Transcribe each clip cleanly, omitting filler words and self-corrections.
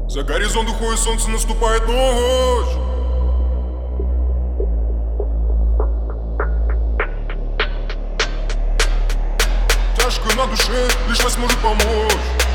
За горизонт уходит солнце, наступает ночь. Тяжко на душе, лишь вас может помочь.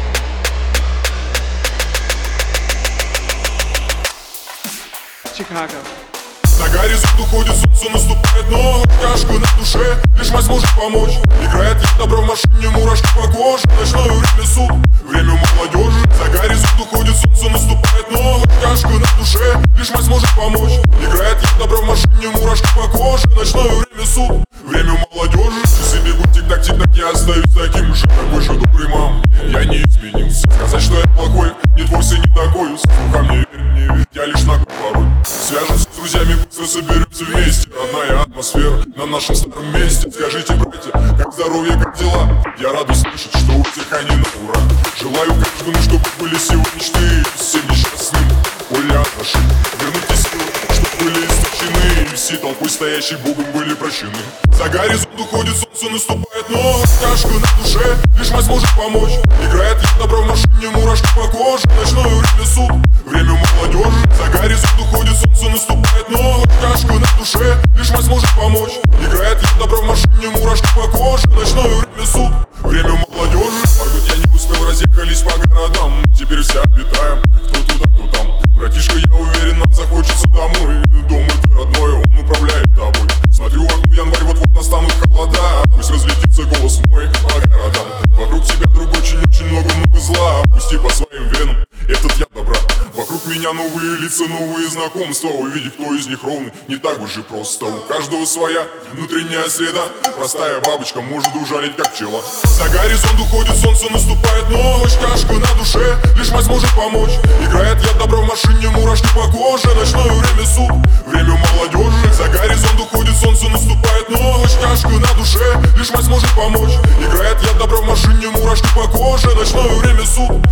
Chicago. За горизонт уходит солнце, наступает ночь. Тяжко на душе, лишь мать может помочь. Играет я добро в машине, мурашки по коже. Ночное время суд, время молодежи. За горизонт уходит солнце, наступает ночь. Тяжко на душе, лишь мать может помочь. Играет я добро в машине, мурашки по коже. Ночное время суд, время молодежи. Часы бегут тик-так, тик-так, я остаюсь таким же. Такой же добрый мам, я не изменился. Сказать, что я плохой, нет, вовсе не такой. Слухам не верь, не верь, я лишь на порой. Свяжемся с друзьями, быстро соберемся вместе. Родная атмосфера на нашем старом месте. Скажите, братья, как здоровье, как дела? Я рад слышать, что у всех они на ура. Желаю каждому, чтобы были сегодня мечты. Всем несчастным поле отношений. Верните силы, чтобы были истощены. И все толпой стоящей Богом были прощены. За горизонт уходит солнце, наступает ночь. Тяжко на душе, лишь мать может помочь. Играет я добро в машине, мурашки по коже. Ночное время суд, время молодежи. За горизонт уходит солнце, наступает ночь. Тяжко на душе, лишь мать может помочь. Играет я добро в машине, мурашки по коже. Ночное время суд, время молодежи. Моргнуть я не успел, разъехались по городам. Теперь все обитаем, кто туда, кто там. Братишка, я уверен, нам захочется домой. Дом это родной, он управляет тобой. Смотрю в окно, январь, вот-вот настанут холода. Пусть разлетится голос мой по городам. Вокруг тебя, друг, очень-очень много зла. Пусти по своим венам этот яд добра. Вокруг меня новые лица, новые знакомства. Увидеть, кто из них ровный, не так уж и просто. У каждого своя внутренняя среда. Простая бабочка может ужалить, как пчела. За горизонт уходит солнце, наступает ночь. Тяжко на душе, лишь мать может помочь. Играет я добро в машине, мурашки по коже. Ночное время суд, время молодежи. За горизонт уходит солнце, наступает ночь. Тяжко на душе, лишь мать может помочь. Играет я добро в машине, мурашки по коже. Ночное время суд,